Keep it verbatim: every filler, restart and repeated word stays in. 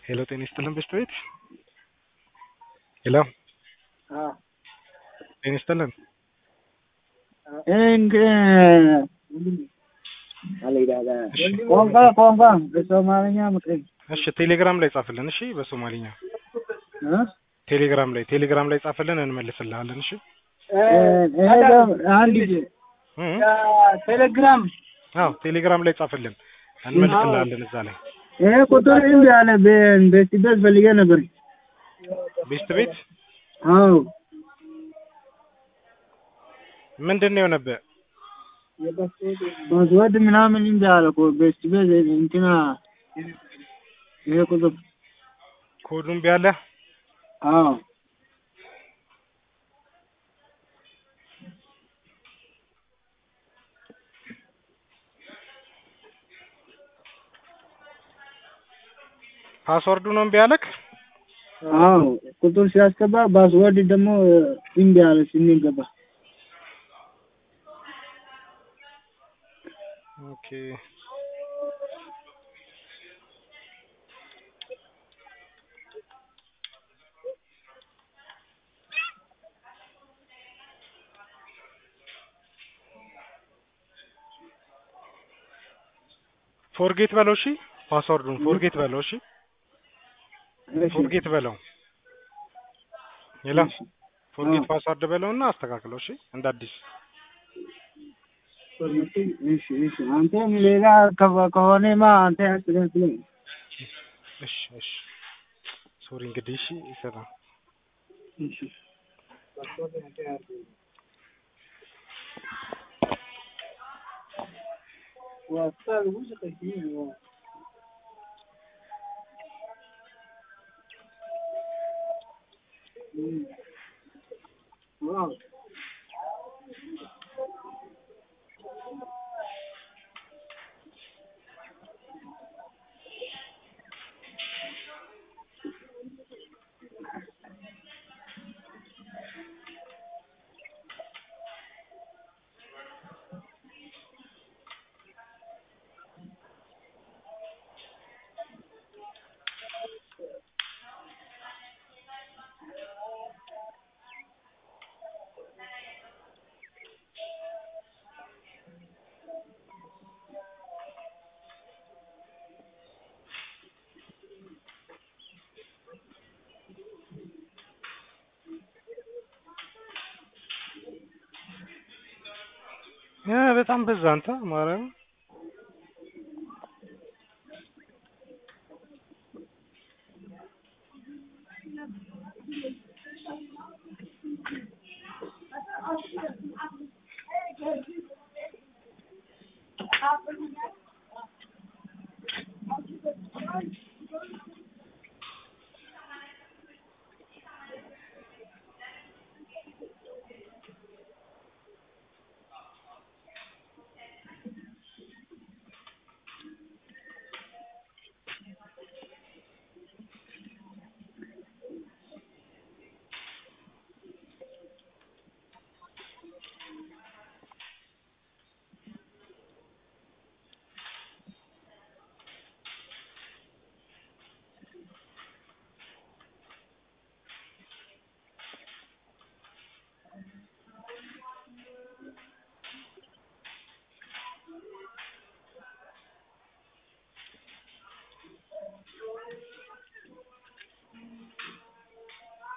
ሄሎ ጤና ይስጥልን በሽታ ቤት ሄሎ አዎ ጤና ይስጥልን እንግ አለይዳጋ ቋንቋ ቋንቋ በሶማሊኛ ምክር እሺ ቴሌግራም ላይ ጻፍልን እሺ በሶማሊኛ እ ቴሌግራም ላይ ቴሌግራም ላይ ጻፍልን እንመልስልሃለን እሺ እሄ አንድ እ ቴሌግራም አዎ ቴሌግራም ላይ ጻፍልን እንመልስልሃለን እዛ ላይ ይሄ ቁጥር እንዴ ያለ በስደት ፈልጌ ነበር ቤስት ቤት አዎ ምንድነው የሆነብህ ወድ ምናምን እንዴ ያለ እኮ ቤስት ቤት እንትና ይሄ ቁጥር ኮዱን ቢያለ አዎ ፓስወርዱ ነው ቢያለክ አዎ ቁጥር ሲያስገባ ፓስወርድ ደግሞ እንዴ ያለ ሲንገባ ኦኬ ፎርጌት በለው እሺ ፓስወርዱን ፎርጌት በለው እሺ ፎርጌት በለው ይላ ፎርጌት ፓስወርድ በለውና አስተካክለው እሺ እንደ አዲስ እሺ እሺ አንተ ሌላ ከሆነማ አንተ ያስተካክለኝ እሺ እሺ ሶሪ እንግዲህ እሺ ይሰራ እሺ ወጣል ሙዚቃ ይሄ ዋው ያ በጣም በዛ አንተ ማርያም